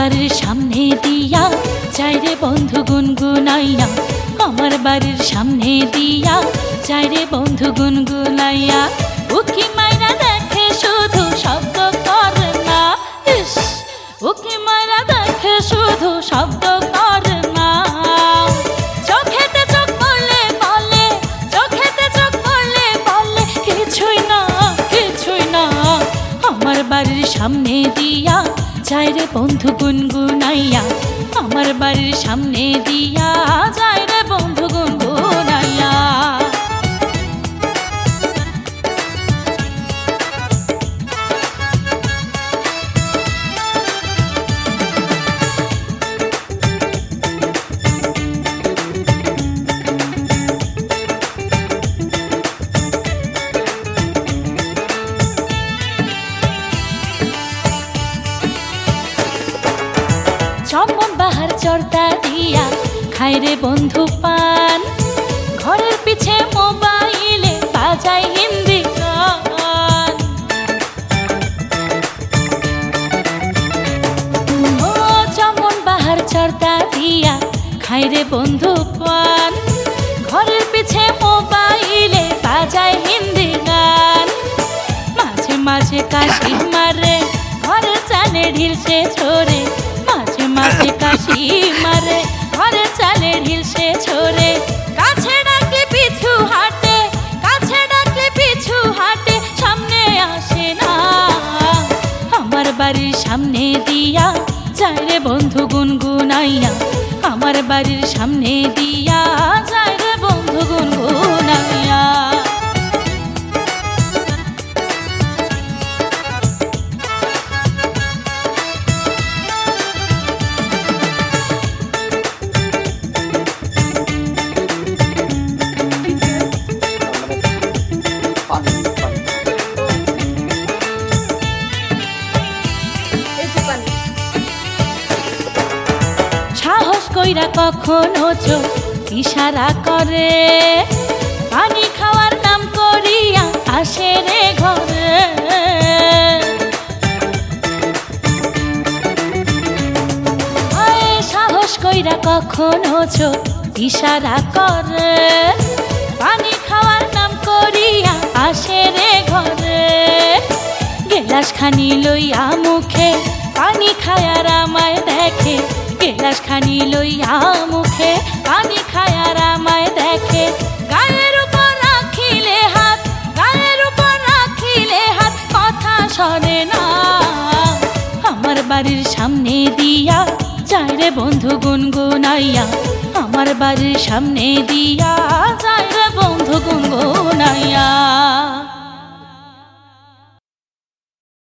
বাড়ির সামনে দিয়া যাই রে বন্ধু গুনগুনাইয়া, আমার বাড়ির সামনে দিয়া যাই রে বন্ধু গুনগুনাইয়া। উকি মাইরা দেখে শুধু শব্দ করে না, ইস উকি মাইরা দেখে শুধু শব্দ করে না। চোখেতে চোখ পড়লে বলে, চোখেতে চোখ পড়লে বলে কিছুই না কিছুই না। আমার বাড়ির সামনে দিয়া যাই রে বন্ধু গুনগুনাইয়া, আমার বাড়ির সামনে দিয়া যাই রে বন্ধু গুনগুনাইয়া। চমন বাহার চর্তা দিয়া খাই রে বন্ধু পান, ঘরের পিছে মোবাইলে বাজাই হিন্দি গান। ও চমন বাহার চর্তা দিয়া খাই রে বন্ধু পান, ঘরের পিছে মোবাইলে বাজাই হিন্দি গান। মাঝে মাঝে কাশি মারে ঘরের চালে ঢিলসে ছোড়ে, মাঝে মাঝে কাশি মারে ঘরের চালে ঢিলসে ছোড়ে। কাছে ডাকলে পিছু হাঁটে, কাছে ডাকলে পিছু হাঁটে, সামনে আসে না। আমার বাড়ির সামনে দিয়া যাই রে বন্ধু গুনগুনাইয়া, আমার বাড়ির সামনে দিয়া যাই রে বন্ধু গুনগুনাইয়া। সাহস কইরা কখনো চোখ ইশারা করে, পানি খাওয়ার নাম করিয়া আসে রে ঘরে। সাহস কইরা কখনো চোখ ইশারা করে, পানি খাওয়ার নাম করিয়া আসে রে ঘরে। গেলাস খানি লইয়া মুখে পানি খায়ার আমায় দেখে, গেলাস খানি লইয়া মুখে পানি খায়ার আমায় দেখে। গায়ের উপর রাখিলে হাত, গায়ের উপর রাখিলে হাত, কথা শোনে না। আমার বাড়ির সামনে দিয়া যাই রে বন্ধু গুনগুনাইয়া, আমার বাড়ির সামনে দিয়া যাই রে বন্ধু গুনগুনাইয়া।